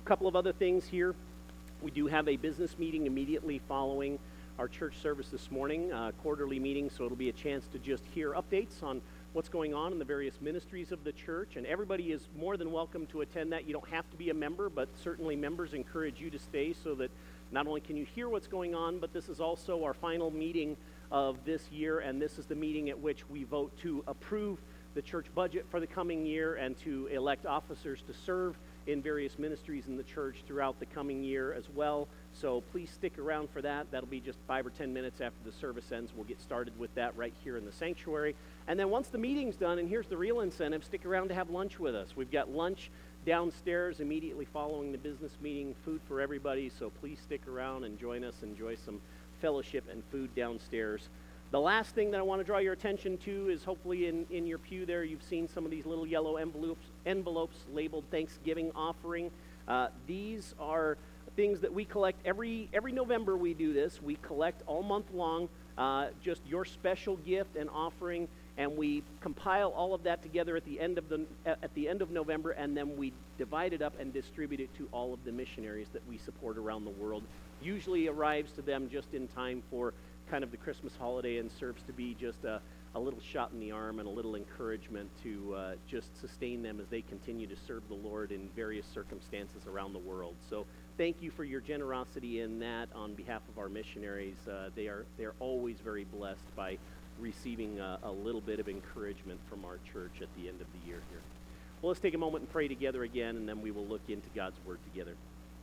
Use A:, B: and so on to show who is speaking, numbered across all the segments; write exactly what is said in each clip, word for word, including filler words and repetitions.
A: couple of other things here. We do have a business meeting immediately following our church service this morning, uh, quarterly meeting, so it'll be a chance to just hear updates on what's going on in the various ministries of the church, and everybody is more than welcome to attend that. You don't have to be a member, but certainly members encourage you to stay so that not only can you hear what's going on, but this is also our final meeting of this year, and this is the meeting at which we vote to approve the church budget for the coming year and to elect officers to serve in various ministries in the church throughout the coming year as well. So please stick around for that. That'll be just five or ten minutes after the service ends. We'll get started with that right here in the sanctuary. And then once the meeting's done, and here's the real incentive, stick around to have lunch with us. We've got lunch downstairs immediately following the business meeting, food for everybody, so please stick around and join us, enjoy some fellowship and food downstairs. The last thing that I want to draw your attention to is hopefully in, in your pew there, you've seen some of these little yellow envelopes, envelopes labeled Thanksgiving offering. Uh, these are things that we collect every every November. We do this. We collect all month long uh, just your special gift and offering, and we compile all of that together at the end of the at the end of November, and then we divide it up and distribute it to all of the missionaries that we support around the world. Usually arrives to them just in time for kind of the Christmas holiday and serves to be just a, a little shot in the arm and a little encouragement to uh, just sustain them as they continue to serve the Lord in various circumstances around the world. So thank you for your generosity in that on behalf of our missionaries. Uh, they are they're always very blessed by receiving a, a little bit of encouragement from our church at the end of the year here. Well, let's take a moment and pray together again, and then we will look into God's Word together.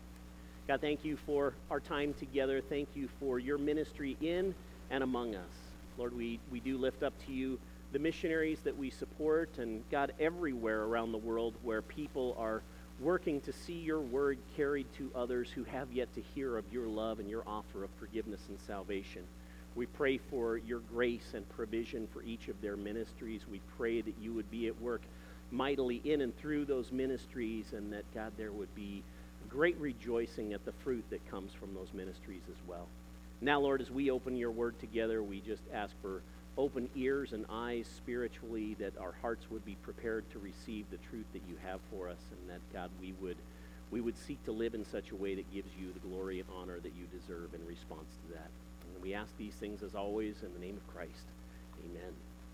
A: God, thank you for our time together. Thank you for your ministry in and among us. Lord, we, we do lift up to you the missionaries that we support, and God, everywhere around the world where people are working to see your word carried to others who have yet to hear of your love and your offer of forgiveness and salvation. We pray for your grace and provision for each of their ministries. We pray that you would be at work mightily in and through those ministries, and that, God, there would be great rejoicing at the fruit that comes from those ministries as well. Now, Lord, as we open your word together, we just ask for open ears and eyes spiritually, that our hearts would be prepared to receive the truth that you have for us, and that, God, we would we would seek to live in such a way that gives you the glory and honor that you deserve in response to that. And we ask these things, as always, in the name of Christ. Amen.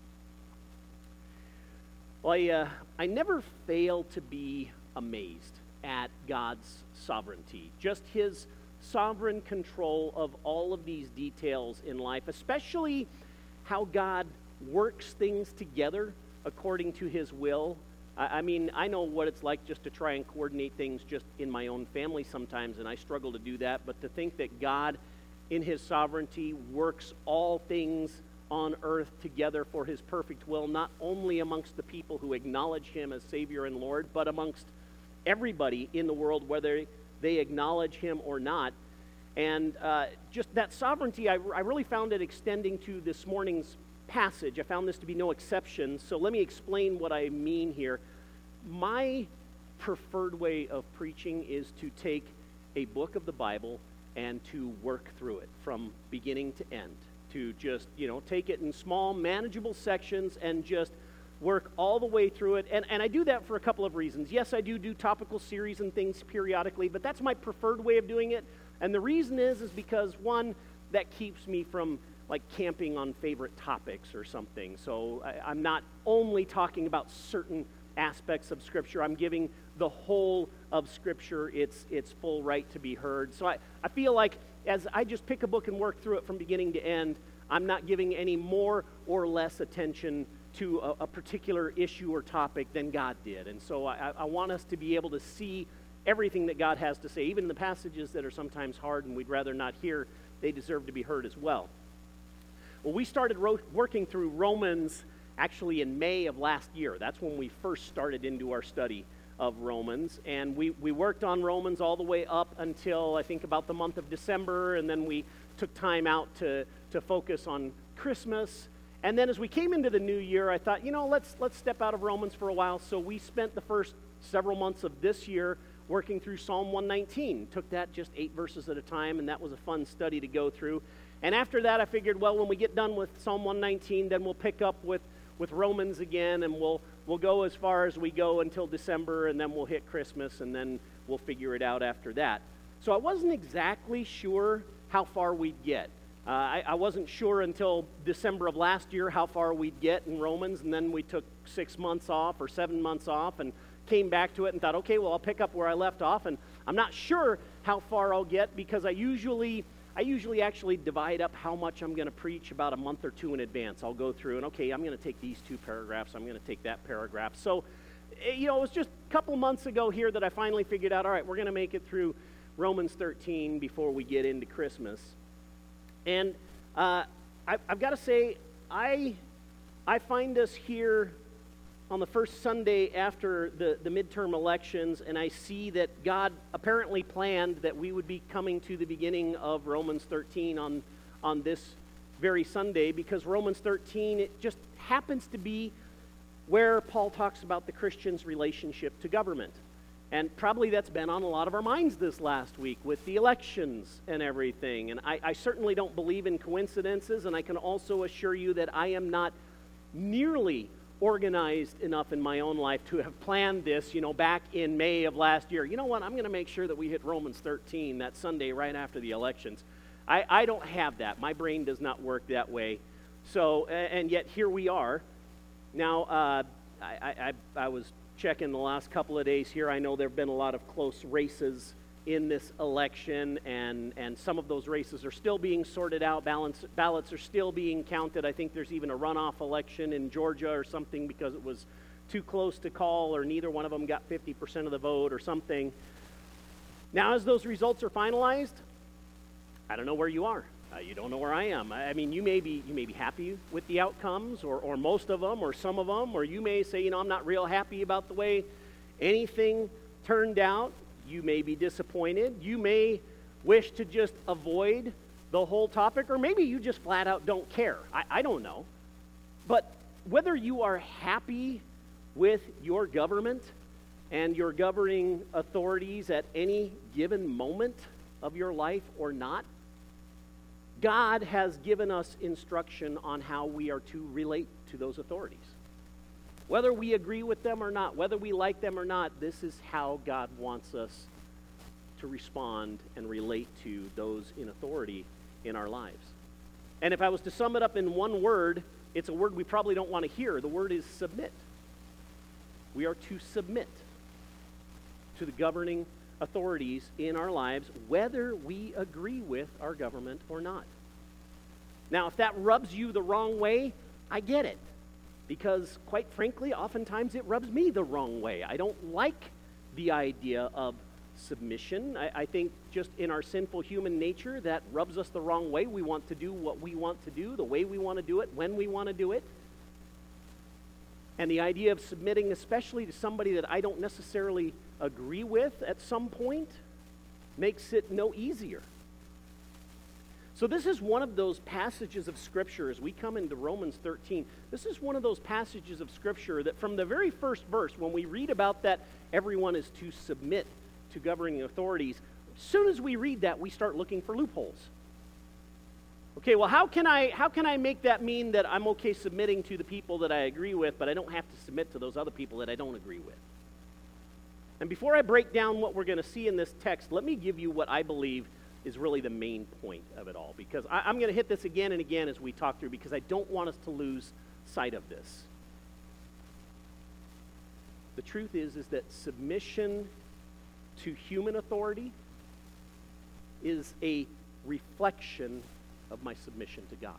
A: Well, I, uh, I never fail to be amazed at God's sovereignty, just his sovereign control of all of these details in life, especially how God works things together according to his will. I, I mean, I know what it's like just to try and coordinate things just in my own family sometimes, and I struggle to do that, but to think that God, in his sovereignty, works all things on earth together for his perfect will, not only amongst the people who acknowledge him as Savior and Lord, but amongst everybody in the world, whether they acknowledge him or not. And uh, just that sovereignty, I, I really found it extending to this morning's passage. I found this to be no exception. So let me explain what I mean here. My preferred way of preaching is to take a book of the Bible and to work through it from beginning to end. To just, you know, take it in small, manageable sections and just work all the way through it. And, and I do that for a couple of reasons. Yes, I do do topical series and things periodically, but that's my preferred way of doing it. And the reason is, is because, one, that keeps me from, like, camping on favorite topics or something. So I, I'm not only talking about certain aspects of Scripture. I'm giving the whole of Scripture its its full right to be heard. So I, I feel like as I just pick a book and work through it from beginning to end, I'm not giving any more or less attention to a, a particular issue or topic than God did. And so I, I want us to be able to see everything that God has to say, even the passages that are sometimes hard and we'd rather not hear. They deserve to be heard as well. Well, we started ro- working through Romans actually in May of last year. That's when we first started into our study of Romans, and we, we worked on Romans all the way up until I think about the month of December, and then we took time out to, to focus on Christmas. And then as we came into the new year, I thought, you know, let's let's step out of Romans for a while. So we spent the first several months of this year working through Psalm one nineteen. Took that just eight verses at a time, and that was a fun study to go through. And after that, I figured, well, when we get done with Psalm one nineteen, then we'll pick up with, with Romans again, and we'll we'll go as far as we go until December, and then we'll hit Christmas, and then we'll figure it out after that. So I wasn't exactly sure how far we'd get. Uh, I, I wasn't sure until December of last year how far we'd get in Romans, and then we took six months off or seven months off and came back to it and thought, okay, well, I'll pick up where I left off, and I'm not sure how far I'll get because I usually I usually actually divide up how much I'm going to preach about a month or two in advance. I'll go through and, okay, I'm going to take these two paragraphs, I'm going to take that paragraph. So, you know, it was just a couple months ago here that I finally figured out, all right, we're going to make it through Romans thirteen before we get into Christmas. And uh, I, I've got to say, I I find us here on the first Sunday after the, the midterm elections, and I see that God apparently planned that we would be coming to the beginning of Romans thirteen on, on this very Sunday, because Romans thirteen, it just happens to be where Paul talks about the Christian's relationship to government. And probably that's been on a lot of our minds this last week with the elections and everything. And I, I certainly don't believe in coincidences, and I can also assure you that I am not nearly organized enough in my own life to have planned this, you know, back in May of last year. You know what? I'm going to make sure that we hit Romans thirteen that Sunday right after the elections. I, I don't have that. My brain does not work that way. So, and yet here we are. Now, uh, I, I, I was checking the last couple of days here. I know there have been a lot of close races in this election, and, and some of those races are still being sorted out. Balance, ballots are still being counted. I think there's even a runoff election in Georgia or something because it was too close to call, or neither one of them got fifty percent of the vote or something. Now, as those results are finalized, I don't know where you are. Uh, you don't know where I am. I, I mean, you may be you may be happy with the outcomes, or, or most of them, or some of them, or you may say, you know, I'm not real happy about the way anything turned out. You may be disappointed. You may wish to just avoid the whole topic, or maybe you just flat out don't care. I, I don't know. But whether you are happy with your government and your governing authorities at any given moment of your life or not, God has given us instruction on how we are to relate to those authorities. Whether we agree with them or not, whether we like them or not, this is how God wants us to respond and relate to those in authority in our lives. And if I was to sum it up in one word, it's a word we probably don't want to hear. The word is submit. We are to submit to the governing authorities in our lives, whether we agree with our government or not. Now, if that rubs you the wrong way, I get it. Because, quite frankly, oftentimes it rubs me the wrong way. I don't like the idea of submission. I, I think just in our sinful human nature, that rubs us the wrong way. We want to do what we want to do, the way we want to do it, when we want to do it. And the idea of submitting, especially to somebody that I don't necessarily agree with at some point, makes it no easier. So this is one of those passages of Scripture, as we come into Romans thirteen, this is one of those passages of Scripture that from the very first verse, when we read about that everyone is to submit to governing authorities, as soon as we read that, we start looking for loopholes. Okay, well, how can I how can I make that mean that I'm okay submitting to the people that I agree with, but I don't have to submit to those other people that I don't agree with? And before I break down what we're going to see in this text, let me give you what I believe is really the main point of it all, because I, I'm going to hit this again and again as we talk through, because I don't want us to lose sight of this. The truth is, is that submission to human authority is a reflection of my submission to God.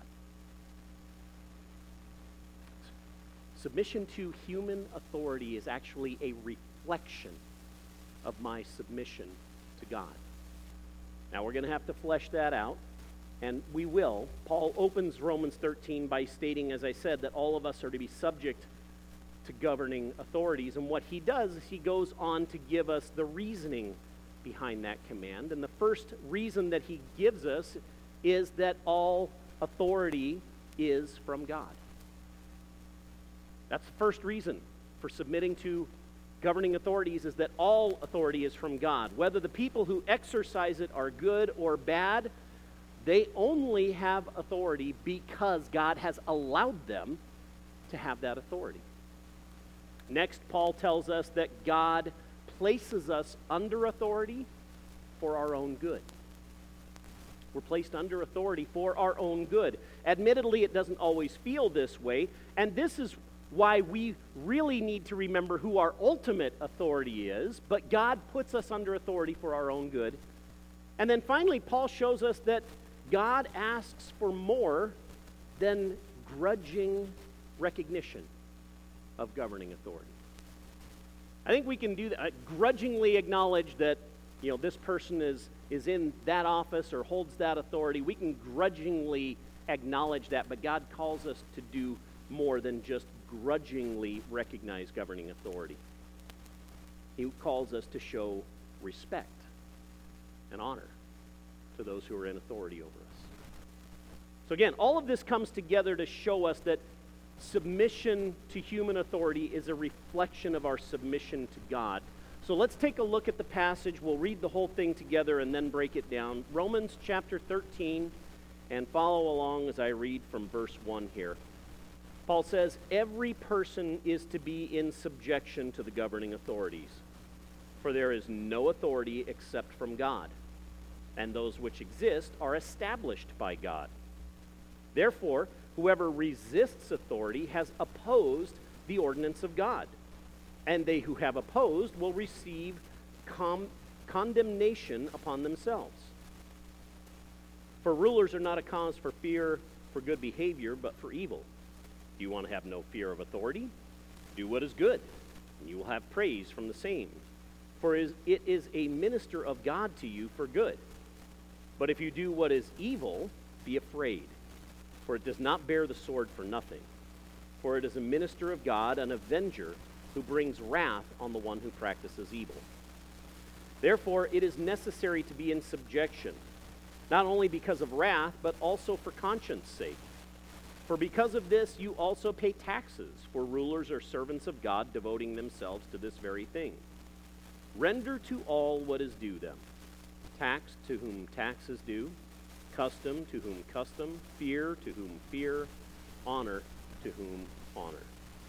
A: Submission to human authority is actually a reflection of my submission to God. Now, we're going to have to flesh that out, and we will. Paul opens Romans thirteen by stating, as I said, that all of us are to be subject to governing authorities. And what he does is he goes on to give us the reasoning behind that command. And the first reason that he gives us is that all authority is from God. That's the first reason for submitting to governing authorities, is that all authority is from God. Whether the people who exercise it are good or bad, they only have authority because God has allowed them to have that authority. Next, Paul tells us that God places us under authority for our own good. We're placed under authority for our own good. Admittedly, it doesn't always feel this way, and this is why we really need to remember who our ultimate authority is, but God puts us under authority for our own good. And then finally, Paul shows us that God asks for more than grudging recognition of governing authority. I think we can do that, uh, grudgingly acknowledge that, you know, this person is, is in that office or holds that authority. We can grudgingly acknowledge that, but God calls us to do more than just grudgingly recognize governing authority. He calls us to show respect and honor to those who are in authority over us. So again, all of this comes together to show us that submission to human authority is a reflection of our submission to God. So let's take a look at the passage. We'll read the whole thing together and then break it down. Romans chapter thirteen, and follow along as I read from verse one here. Paul says, "Every person is to be in subjection to the governing authorities, for there is no authority except from God, and those which exist are established by God. Therefore, whoever resists authority has opposed the ordinance of God, and they who have opposed will receive com- condemnation upon themselves. For rulers are not a cause for fear for good behavior, but for evil. Do you want to have no fear of authority? Do what is good, and you will have praise from the same. For it is a minister of God to you for good. But if you do what is evil, be afraid, for it does not bear the sword for nothing. For it is a minister of God, an avenger, who brings wrath on the one who practices evil. Therefore, it is necessary to be in subjection, not only because of wrath, but also for conscience sake. For because of this, you also pay taxes, for rulers are servants of God, devoting themselves to this very thing. Render to all what is due them. Tax to whom tax is due, custom to whom custom, fear to whom fear, honor to whom honor."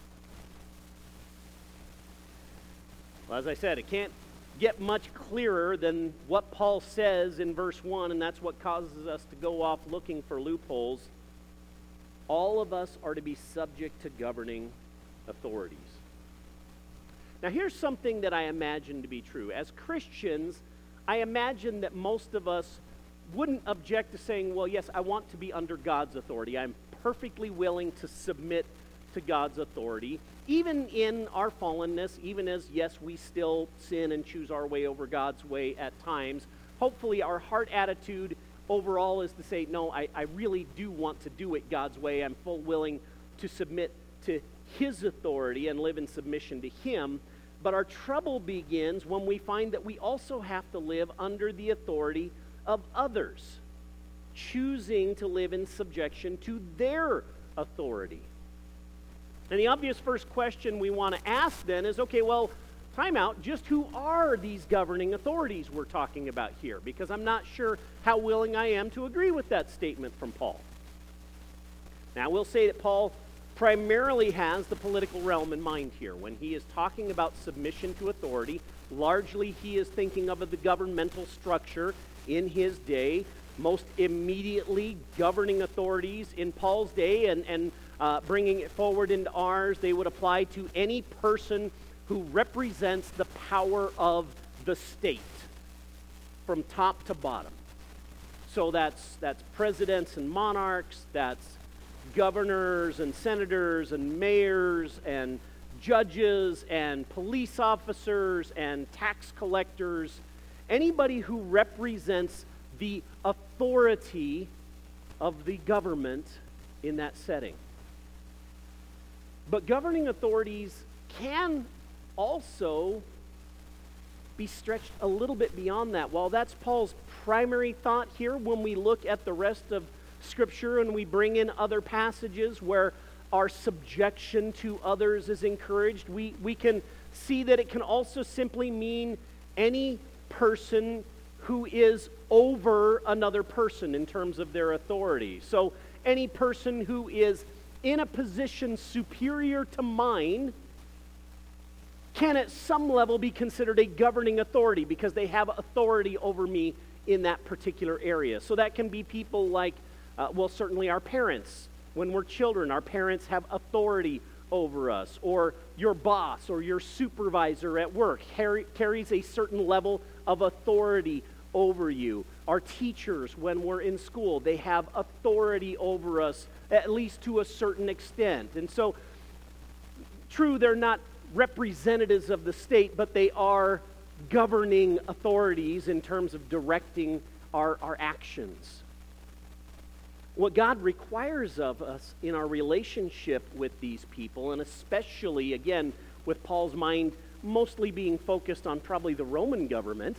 A: Well, as I said, it can't get much clearer than what Paul says in verse one, and that's what causes us to go off looking for loopholes. All of us are to be subject to governing authorities. Now, here's something that I imagine to be true. As Christians, I imagine that most of us wouldn't object to saying, well, yes, I want to be under God's authority. I'm perfectly willing to submit to God's authority, even in our fallenness, even as, yes, we still sin and choose our way over God's way at times. Hopefully, our heart attitude overall is to say, no, I, I really do want to do it God's way. I'm full willing to submit to His authority and live in submission to Him. But our trouble begins when we find that we also have to live under the authority of others, choosing to live in subjection to their authority. And the obvious first question we want to ask then is, okay, well, time out, just who are these governing authorities we're talking about here? Because I'm not sure how willing I am to agree with that statement from Paul. Now, we'll say that Paul primarily has the political realm in mind here. When he is talking about submission to authority, largely he is thinking of the governmental structure in his day. Most immediately governing authorities in Paul's day, and, and uh, bringing it forward into ours, they would apply to any person who represents the power of the state from top to bottom. So that's that's presidents and monarchs, that's governors and senators and mayors and judges and police officers and tax collectors, anybody who represents the authority of the government in that setting. But governing authorities can also be stretched a little bit beyond that. While that's Paul's primary thought here, when we look at the rest of Scripture and we bring in other passages where our subjection to others is encouraged, we, we can see that it can also simply mean any person who is over another person in terms of their authority. So any person who is in a position superior to mine can at some level be considered a governing authority because they have authority over me in that particular area. So that can be people like, uh, well, certainly our parents. When we're children, our parents have authority over us, or your boss or your supervisor at work carry, carries a certain level of authority over you. Our teachers, when we're in school, they have authority over us, at least to a certain extent. And so, true, they're not representatives of the state, but they are governing authorities in terms of directing our, our actions. What God requires of us in our relationship with these people, and especially, again, with Paul's mind mostly being focused on probably the Roman government,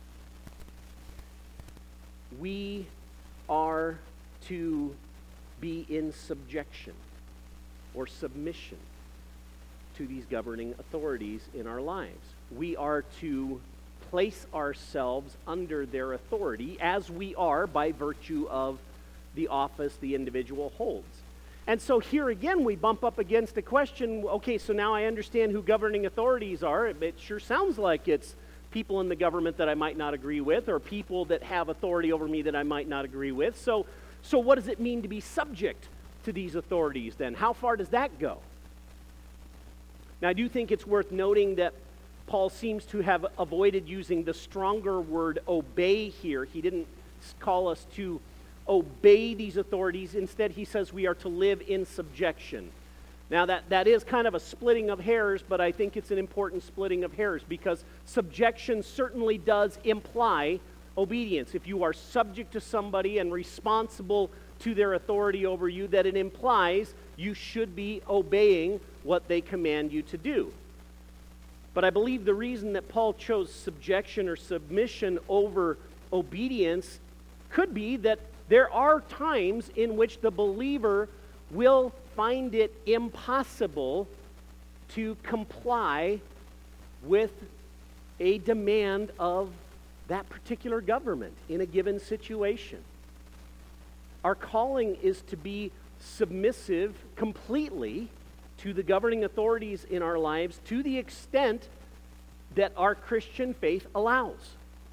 A: we are to be in subjection or submission to these governing authorities in our lives. We are to place ourselves under their authority as we are by virtue of the office the individual holds. And so here again we bump up against a question, okay, so now I understand who governing authorities are. It sure sounds like it's people in the government that I might not agree with, or people that have authority over me that I might not agree with. So, so what does it mean to be subject to these authorities then? How far does that go? Now I do think it's worth noting that Paul seems to have avoided using the stronger word obey here. He didn't call us to obey these authorities. Instead, he says we are to live in subjection. Now, that, that is kind of a splitting of hairs, but I think it's an important splitting of hairs because subjection certainly does imply obedience. If you are subject to somebody and responsible to their authority over you, that it implies you should be obeying what they command you to do. But I believe the reason that Paul chose subjection or submission over obedience could be that there are times in which the believer will find it impossible to comply with a demand of that particular government in a given situation. Our calling is to be submissive completely to the governing authorities in our lives to the extent that our Christian faith allows.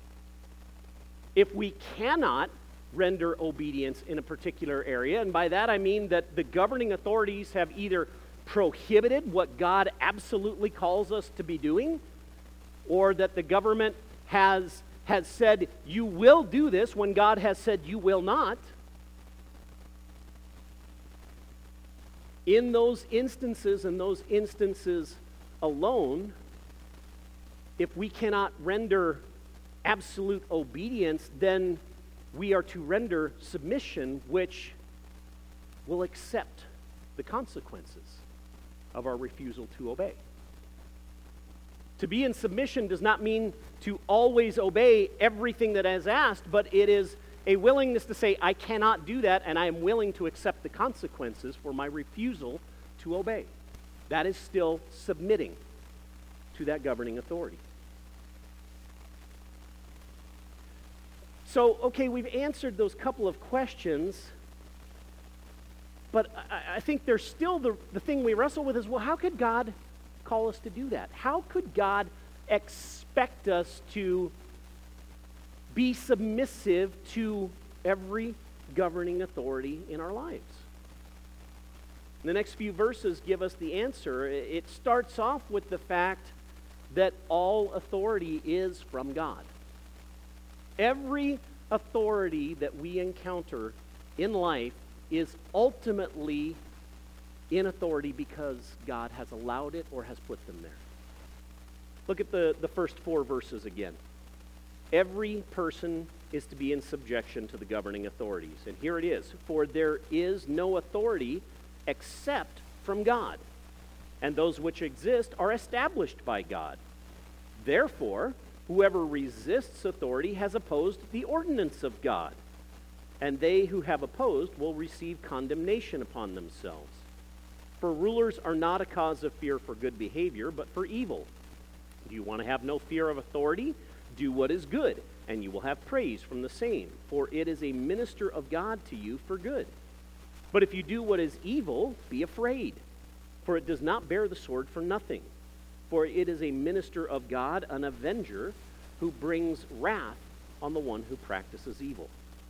A: If we cannot render obedience in a particular area, and by that I mean that the governing authorities have either prohibited what God absolutely calls us to be doing, or that the government has, has said, you will do this when God has said you will not. In those instances and those instances alone, if we cannot render absolute obedience, then we are to render submission, which will accept the consequences of our refusal to obey. To be in submission does not mean to always obey everything that is asked, but it is a willingness to say, I cannot do that, and I am willing to accept the consequences for my refusal to obey. That is still submitting to that governing authority. So, okay, we've answered those couple of questions, but I, I think there's still the, the thing we wrestle with is, well, how could God call us to do that? How could God expect us to be submissive to every governing authority in our lives? The next few verses give us the answer. It starts off with the fact that all authority is from God. Every authority that we encounter in life is ultimately in authority because God has allowed it or has put them there. Look at the, the first four verses again. Every person is to be in subjection to the governing authorities. And here it is. For there is no authority except from God, and those which exist are established by God. Therefore, whoever resists authority has opposed the ordinance of God, and they who have opposed will receive condemnation upon themselves. For rulers are not a cause of fear for good behavior, but for evil. Do you want to have no fear of authority? Do what is good, and you will have praise from the same, for it is a minister of God to you for good. But if you do what is evil, be afraid, for it does not bear the sword for nothing. for it is a minister of God, an avenger, who brings wrath on the one who practices evil.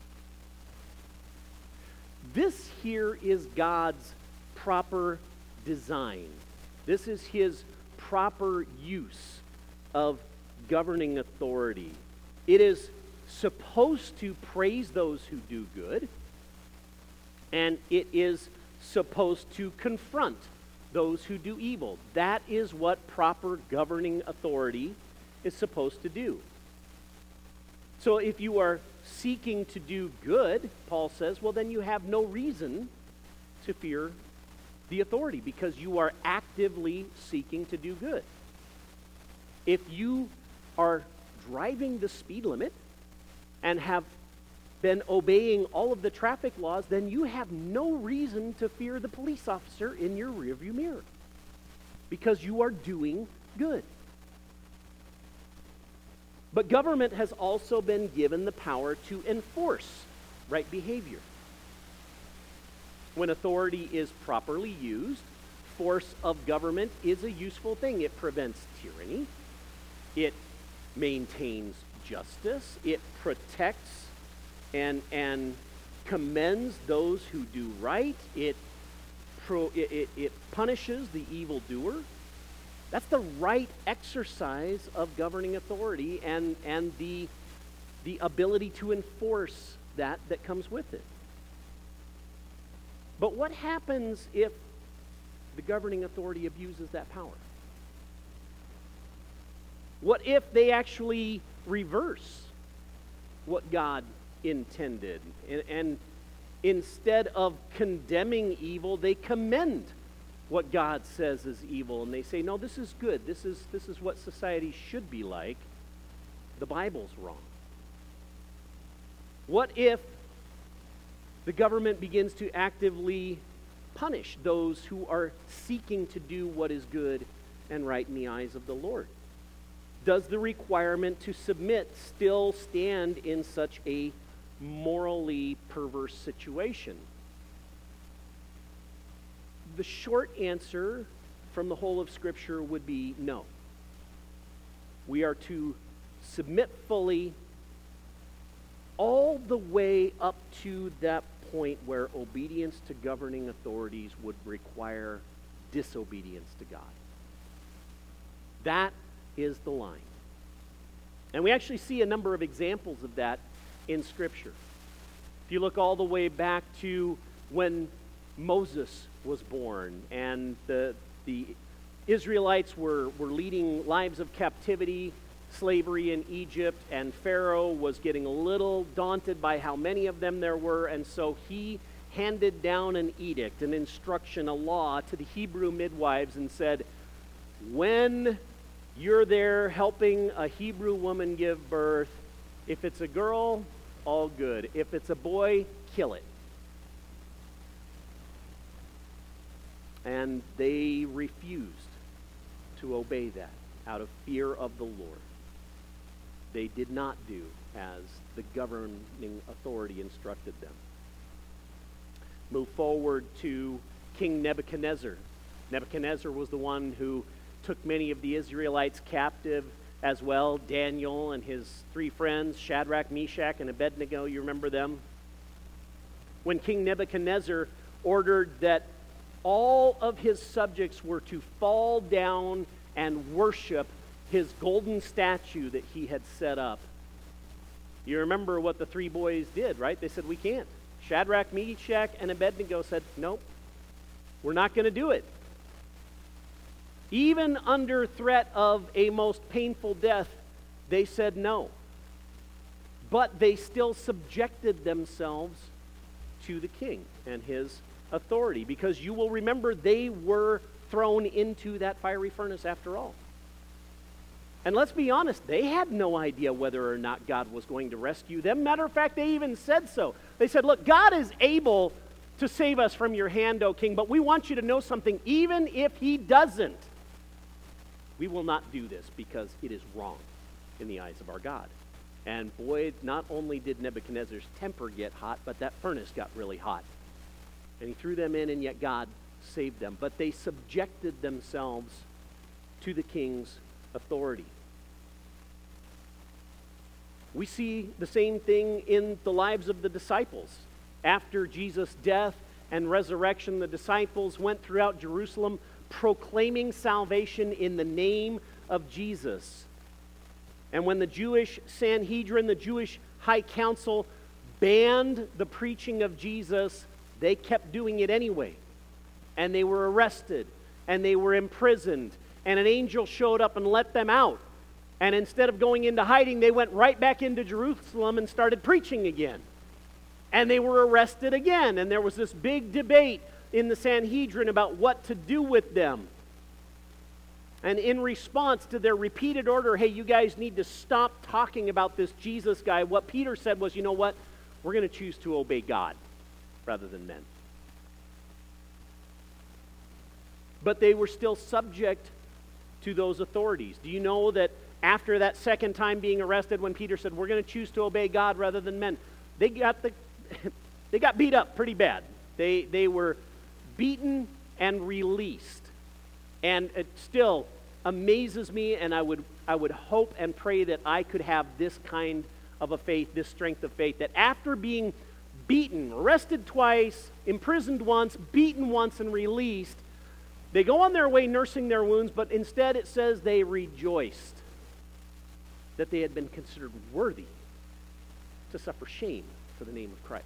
A: This here is God's proper design. This is his proper use of governing authority. It is supposed to praise those who do good, and it is supposed to confront those who do evil. That is what proper governing authority is supposed to do. So if you are seeking to do good, Paul says, well, then you have no reason to fear the authority because you are actively seeking to do good. If you are driving the speed limit and have been obeying all of the traffic laws, then you have no reason to fear the police officer in your rearview mirror because you are doing good. But government has also been given the power to enforce right behavior. When authority is properly used, force of government is a useful thing. It prevents tyranny. It maintains justice. It protects and, and commends those who do right. It, pro, it, it, it punishes the evildoer. That's the right exercise of governing authority and, and the, the ability to enforce that that comes with it. But what happens if the governing authority abuses that power? What if they actually reverse what God intended? And, and instead of condemning evil, they commend what God says is evil, and they say, no, this is good. This is, this is what society should be like. The Bible's wrong. What if the government begins to actively punish those who are seeking to do what is good and right in the eyes of the Lord? Does the requirement to submit still stand in such a morally perverse situation? The short answer from the whole of Scripture would be no. We are to submit fully all the way up to that point where obedience to governing authorities would require disobedience to God. That is the line. And we actually see a number of examples of that in Scripture. If you look all the way back to when Moses was born and the, the Israelites were, were leading lives of captivity, slavery in Egypt, and Pharaoh was getting a little daunted by how many of them there were, and so he handed down an edict, an instruction, a law to the Hebrew midwives and said, when you're there helping a Hebrew woman give birth, if it's a girl, all good. If it's a boy, kill it. And they refused to obey that out of fear of the Lord. They did not do as the governing authority instructed them. Move forward to King Nebuchadnezzar. Nebuchadnezzar was the one who took many of the Israelites captive as well. Daniel and his three friends, Shadrach, Meshach, and Abednego, you remember them? When King Nebuchadnezzar ordered that all of his subjects were to fall down and worship his golden statue that he had set up. You remember what the three boys did, right? They said, we can't. Shadrach, Meshach, and Abednego said, nope, we're not going to do it. Even under threat of a most painful death, they said no. But they still subjected themselves to the king and his authority, because you will remember they were thrown into that fiery furnace after all. And let's be honest, they had no idea whether or not God was going to rescue them. Matter of fact, they even said so. They said, look, God is able to save us from your hand, O king, but we want you to know something. Even if he doesn't, we will not do this because it is wrong in the eyes of our God. And boy, not only did Nebuchadnezzar's temper get hot, but that furnace got really hot. And he threw them in, and yet God saved them. But they subjected themselves to the king's authority. We see the same thing in the lives of the disciples. After Jesus' death and resurrection, the disciples went throughout Jerusalem proclaiming salvation in the name of Jesus. And when the Jewish Sanhedrin, the Jewish High Council, banned the preaching of Jesus, they kept doing it anyway. And they were arrested, and they were imprisoned, and an angel showed up and let them out. And instead of going into hiding, they went right back into Jerusalem and started preaching again. And they were arrested again, and there was this big debate in the Sanhedrin about what to do with them. And in response to their repeated order, hey, you guys need to stop talking about this Jesus guy, what Peter said was, you know what? We're going to choose to obey God rather than men. But they were still subject to those authorities. Do you know that after that second time being arrested, when Peter said, we're going to choose to obey God rather than men, they got the they got beat up pretty bad. They they were beaten and released. And it still amazes me, and I would I would hope and pray that I could have this kind of a faith, this strength of faith, that after being beaten, arrested twice, imprisoned once, beaten once, and released, they go on their way nursing their wounds, but instead it says they rejoiced that they had been considered worthy to suffer shame for the name of Christ.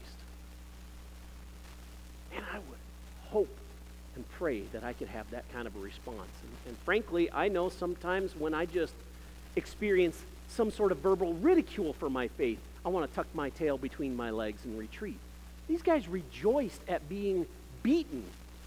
A: And I would hope and pray that I could have that kind of a response. And, and frankly, I know sometimes when I just experience some sort of verbal ridicule for my faith, I want to tuck my tail between my legs and retreat. These guys rejoiced at being beaten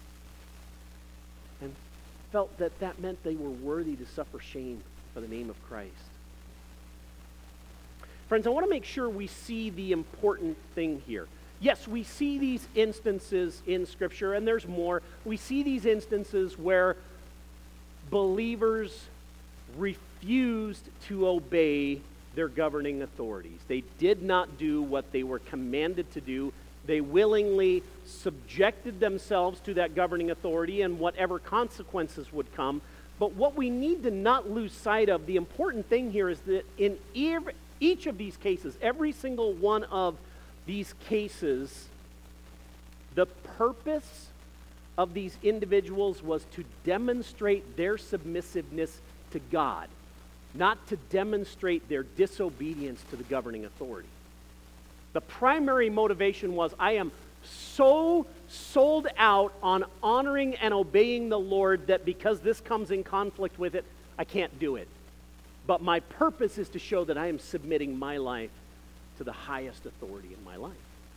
A: and felt that that meant they were worthy to suffer shame for the name of Christ. Friends, I want to make sure we see the important thing here. Yes, we see these instances in Scripture, and there's more. We see these instances where believers refused to obey their governing authorities. They did not do what they were commanded to do. They willingly subjected themselves to that governing authority and whatever consequences would come. But what we need to not lose sight of, the important thing here is that in every, each of these cases, every single one of these cases, the purpose of these individuals was to demonstrate their submissiveness to God, not to demonstrate their disobedience to the governing authority. The primary motivation was, I am so sold out on honoring and obeying the Lord that because this comes in conflict with it, I can't do it. But my purpose is to show that I am submitting my life to the highest authority in my life.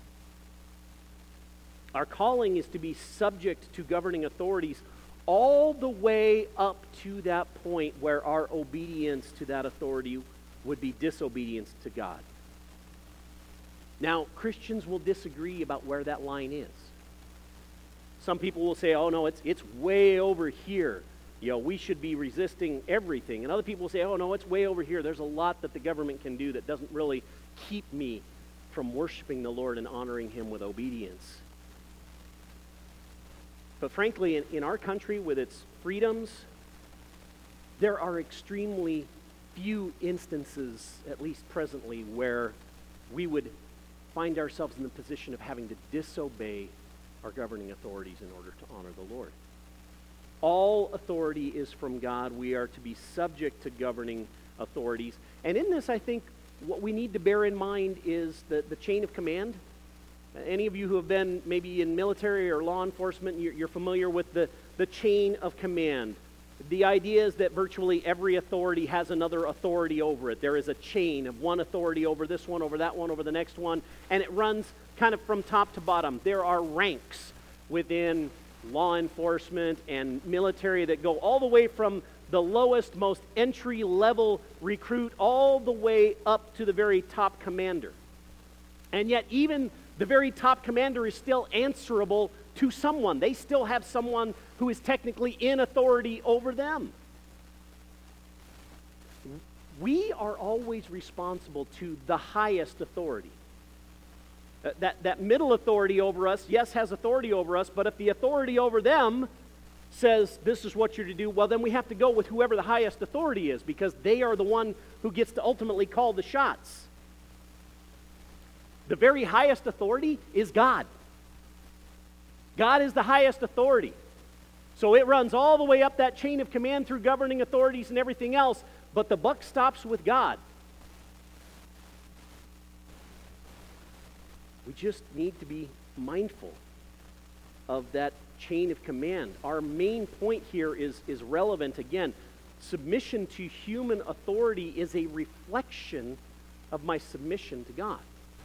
A: Our calling is to be subject to governing authorities all the way up to that point where our obedience to that authority would be disobedience to God. Now, Christians will disagree about where that line is. Some people will say, oh no, it's it's way over here. You know, we should be resisting everything. And other people will say, oh no, it's way over here. There's a lot that the government can do that doesn't really keep me from worshiping the Lord and honoring Him with obedience. But frankly, in, in our country, with its freedoms, there are extremely few instances, at least presently, where we would find ourselves in the position of having to disobey our governing authorities in order to honor the Lord. All authority is from God. We are to be subject to governing authorities. And in this, I think, what we need to bear in mind is the, the chain of command. Any of you who have been maybe in military or law enforcement, you're, you're familiar with the, the chain of command. The idea is that virtually every authority has another authority over it. There is a chain of one authority over this one, over that one, over the next one, and it runs kind of from top to bottom. There are ranks within law enforcement and military that go all the way from the lowest, most entry-level recruit all the way up to the very top commander. And yet even the very top commander is still answerable to someone. They still have someone who is technically in authority over them. We are always responsible to the highest authority. That, that middle authority over us, yes, has authority over us, but if the authority over them says this is what you're to do, well, then we have to go with whoever the highest authority is, because they are the one who gets to ultimately call the shots. The very highest authority is God. God is the highest authority. So it runs all the way up that chain of command through governing authorities and everything else, but the buck stops with God. We just need to be mindful of that chain of command. Our main point here is, is relevant. Again, submission to human authority is a reflection of my submission to God.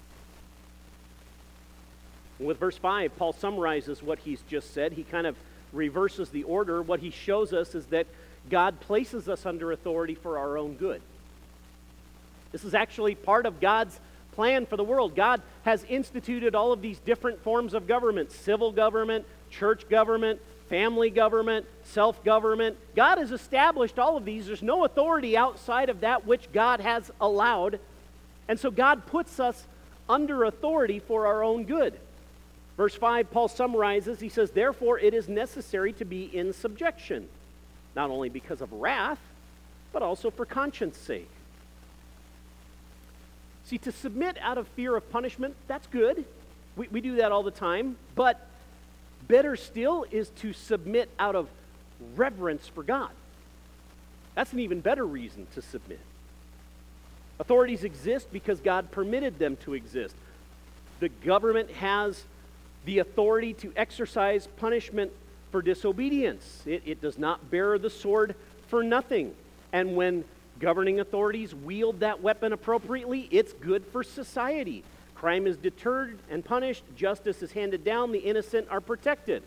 A: And with verse five, Paul summarizes what he's just said. He kind of reverses the order. What he shows us is that God places us under authority for our own good. This is actually part of God's plan for the world. God has instituted all of these different forms of government: civil government, church government, family government, self-government. God has established all of these. There's no authority outside of that which God has allowed. And so God puts us under authority for our own good. Verse five, Paul summarizes. He says, therefore it is necessary to be in subjection, not only because of wrath, but also for conscience sake. See, to submit out of fear of punishment, that's good. We, we do that all the time. But better still is to submit out of reverence for God. That's an even better reason to submit. Authorities exist because God permitted them to exist. The government has the authority to exercise punishment for disobedience. It, it does not bear the sword for nothing. And when governing authorities wield that weapon appropriately, it's good for society. Crime is deterred and punished. Justice is handed down. The innocent are protected.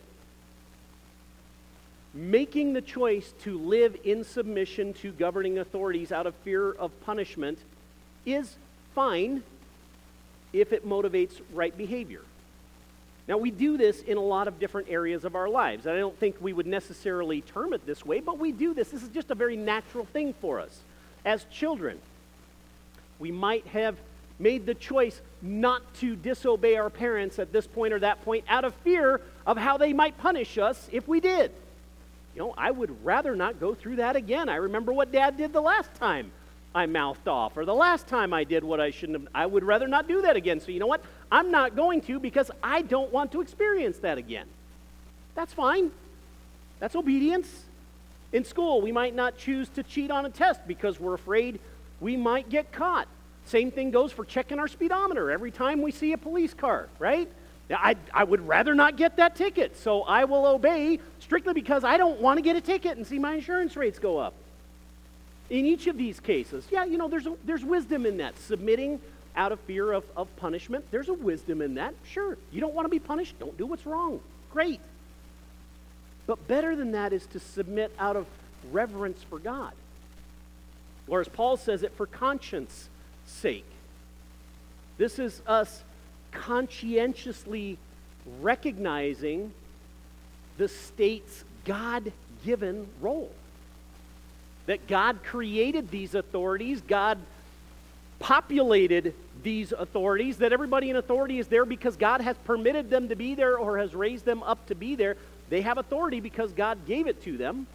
A: Making the choice to live in submission to governing authorities out of fear of punishment is fine if it motivates right behavior. Now, we do this in a lot of different areas of our lives. I don't think we would necessarily term it this way, but we do this. This is just a very natural thing for us. As children, we might have made the choice not to disobey our parents at this point or that point out of fear of how they might punish us if we did. You know, I would rather not go through that again. I remember what Dad did the last time I mouthed off, or the last time I did what I shouldn't have. I would rather not do that again. So you know what? I'm not going to, because I don't want to experience that again. That's fine. That's obedience. In school, we might not choose to cheat on a test because we're afraid we might get caught. Same thing goes for checking our speedometer every time we see a police car, right? Now, I, I would rather not get that ticket, so I will obey strictly because I don't want to get a ticket and see my insurance rates go up. In each of these cases, yeah, you know, there's, a, there's wisdom in that. Submitting out of fear of, of punishment, there's a wisdom in that. Sure, you don't want to be punished, don't do what's wrong. Great. But better than that is to submit out of reverence for God. Or as Paul says it, for conscience sake. This is us conscientiously recognizing the state's God-given role. That God created these authorities, God populated these authorities, that everybody in authority is there because God has permitted them to be there or has raised them up to be there. They have authority because God gave it to them.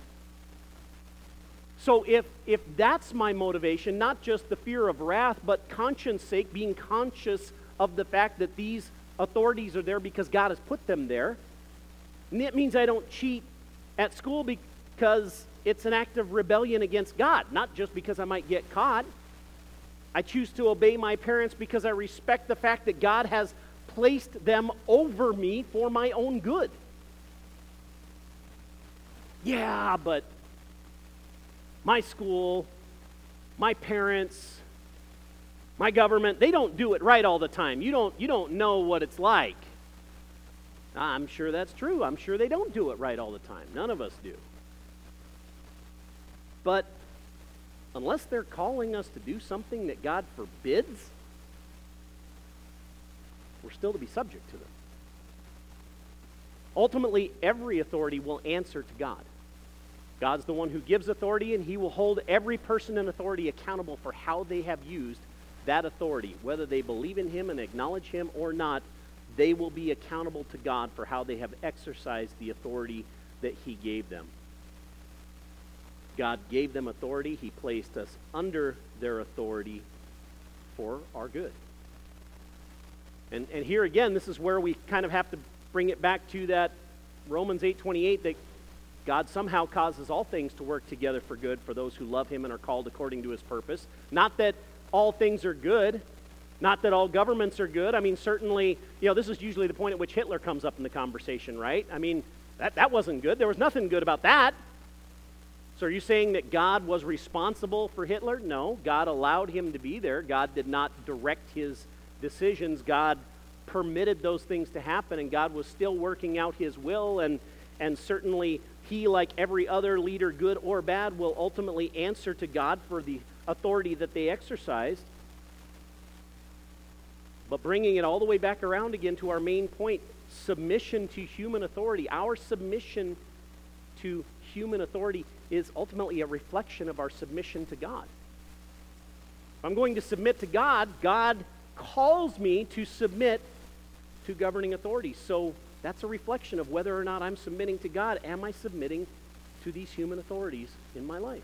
A: So if, if that's my motivation, not just the fear of wrath, but conscience sake, being conscious of the fact that these authorities are there because God has put them there, and it means I don't cheat at school because it's an act of rebellion against God, not just because I might get caught. I choose to obey my parents because I respect the fact that God has placed them over me for my own good. Yeah, but my school, my parents, my government, they don't do it right all the time. You don't, you don't know what it's like. I'm sure that's true. I'm sure they don't do it right all the time. None of us do. But unless they're calling us to do something that God forbids, we're still to be subject to them. Ultimately, every authority will answer to God. God's the one who gives authority, and he will hold every person in authority accountable for how they have used that authority. Whether they believe in him and acknowledge him or not, they will be accountable to God for how they have exercised the authority that he gave them. God gave them authority. He placed us under their authority for our good. And, and here again, this is where we kind of have to bring it back to that Romans eight twenty-eight, that God somehow causes all things to work together for good for those who love him and are called according to his purpose. Not that all things are good, not that all governments are good. I mean, certainly, you know, this is usually the point at which Hitler comes up in the conversation, right? I mean, that, that wasn't good. There was nothing good about that. So are you saying that God was responsible for Hitler? No, God allowed him to be there. God did not direct his decisions. God permitted those things to happen, and God was still working out his will, and, and certainly he, like every other leader, good or bad, will ultimately answer to God for the authority that they exercised. But bringing it all the way back around again to our main point, submission to human authority. Our submission to human authority is ultimately a reflection of our submission to God. If I'm going to submit to God, God calls me to submit to governing authorities. So that's a reflection of whether or not I'm submitting to God. Am I submitting to these human authorities in my life?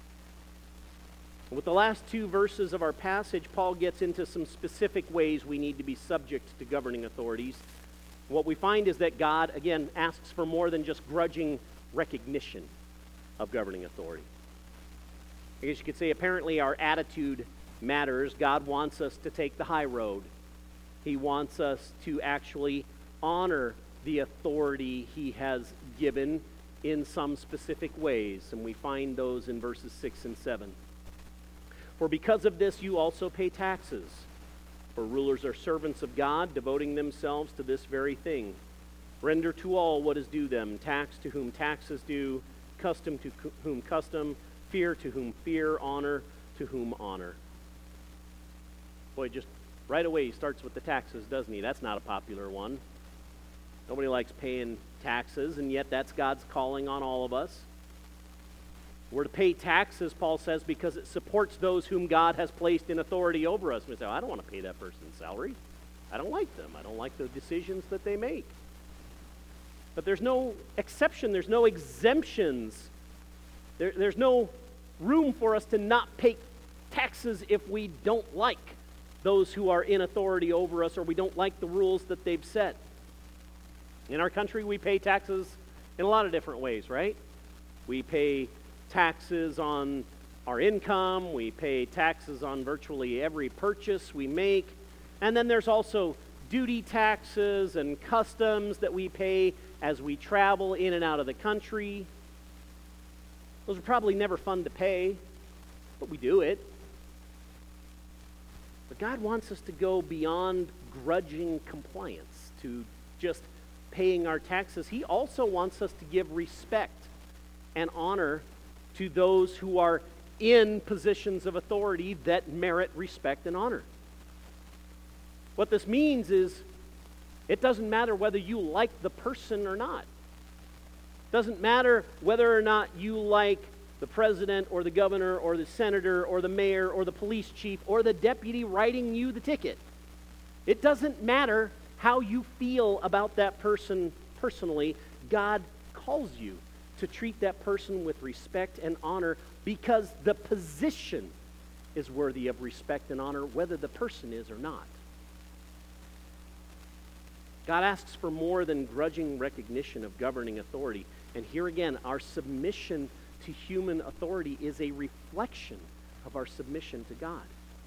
A: With the last two verses of our passage, Paul gets into some specific ways we need to be subject to governing authorities. What we find is that God, again, asks for more than just grudging recognition of governing authority. I guess you could say apparently our attitude matters. God wants us to take the high road. He wants us to actually honor the authority he has given in some specific ways, and we find those in verses six and seven. For because of this you also pay taxes, for rulers are servants of God, devoting themselves to this very thing. Render to all what is due them, tax to whom tax is due, custom to whom custom, fear to whom fear, honor to whom honor. Boy, just right away he starts with the taxes, doesn't he? That's not a popular one. Nobody likes paying taxes, and yet that's God's calling on all of us. We're to pay taxes, Paul says, because it supports those whom God has placed in authority over us. We say, I don't want to pay that person's salary. I don't like them. I don't like the decisions that they make. But there's no exception. There's no exemptions. There, there's no room for us to not pay taxes if we don't like those who are in authority over us, or we don't like the rules that they've set. In our country, we pay taxes in a lot of different ways, right? We pay taxes on our income. We pay taxes on virtually every purchase we make. And then there's also duty taxes and customs that we pay as we travel in and out of the country. Those are probably never fun to pay, but we do it. But God wants us to go beyond grudging compliance, to just paying our taxes. He also wants us to give respect and honor to those who are in positions of authority that merit respect and honor. What this means is it doesn't matter whether you like the person or not. It doesn't matter whether or not you like the president or the governor or the senator or the mayor or the police chief or the deputy writing you the ticket. It doesn't matter how you feel about that person personally. God calls you to treat that person with respect and honor because the position is worthy of respect and honor, whether the person is or not. God asks for more than grudging recognition of governing authority. And here again, our submission to human authority is a reflection of our submission to God.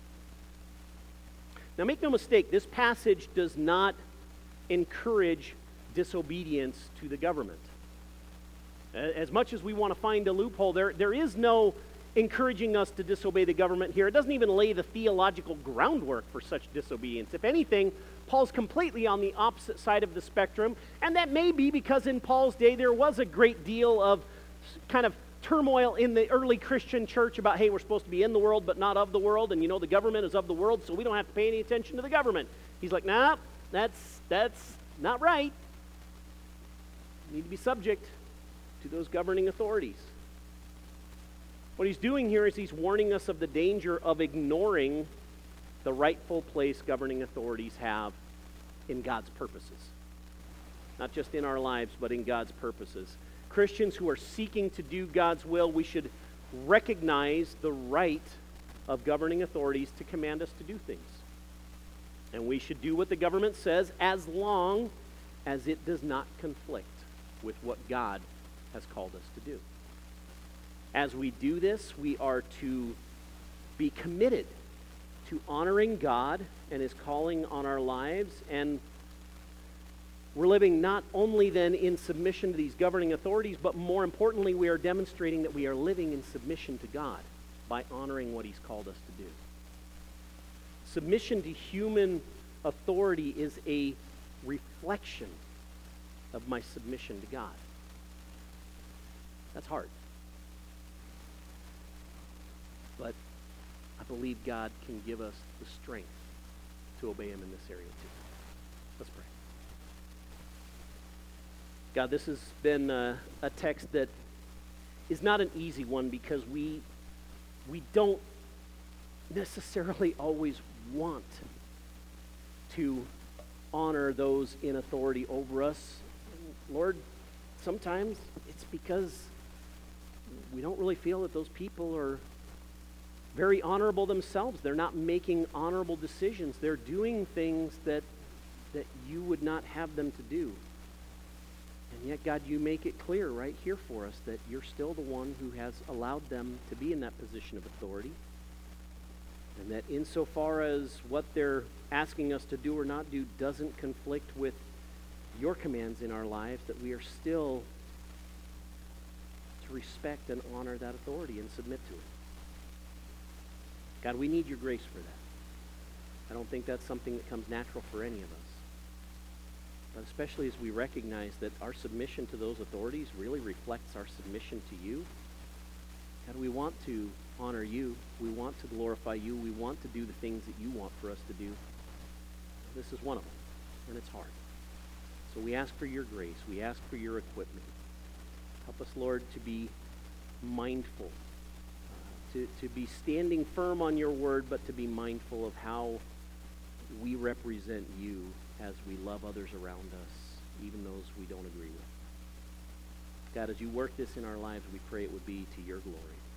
A: Now, make no mistake, this passage does not encourage disobedience to the government. As much as we want to find a loophole, there, there is no encouraging us to disobey the government here. It doesn't even lay the theological groundwork for such disobedience. If anything, Paul's completely on the opposite side of the spectrum, and that may be because in Paul's day there was a great deal of kind of turmoil in the early Christian church about, hey, we're supposed to be in the world but not of the world, and you know the government is of the world, so we don't have to pay any attention to the government. He's like, nah, that's, that's not right. You need to be subject to those governing authorities. What he's doing here is he's warning us of the danger of ignoring the rightful place governing authorities have in God's purposes. Not just in our lives, but in God's purposes. Christians who are seeking to do God's will, we should recognize the right of governing authorities to command us to do things. And we should do what the government says as long as it does not conflict with what God has called us to do. As we do this, we are to be committed to honoring God and His calling on our lives, and we're living not only then in submission to these governing authorities, but more importantly, we are demonstrating that we are living in submission to God by honoring what He's called us to do. Submission to human authority is a reflection of my submission to God. That's hard. But I believe God can give us the strength to obey Him in this area too. Let's pray. God, this has been a, a text that is not an easy one because we we don't necessarily always want to honor those in authority over us. Lord, sometimes it's because we don't really feel that those people are very honorable themselves. They're not making honorable decisions. They're doing things that that you would not have them to do. And yet, God, you make it clear right here for us that you're still the one who has allowed them to be in that position of authority. And that insofar as what they're asking us to do or not do doesn't conflict with your commands in our lives, that we are still to respect and honor that authority and submit to it. God, we need your grace for that. I don't think that's something that comes natural for any of us. But especially as we recognize that our submission to those authorities really reflects our submission to you. God, we want to honor you. We want to glorify you. We want to do the things that you want for us to do. This is one of them, and it's hard. So we ask for your grace. We ask for your equipment. Help us, Lord, to be mindful, uh, to, to be standing firm on your word, but to be mindful of how we represent you as we love others around us, even those we don't agree with. God, as you work this in our lives, we pray it would be to your glory.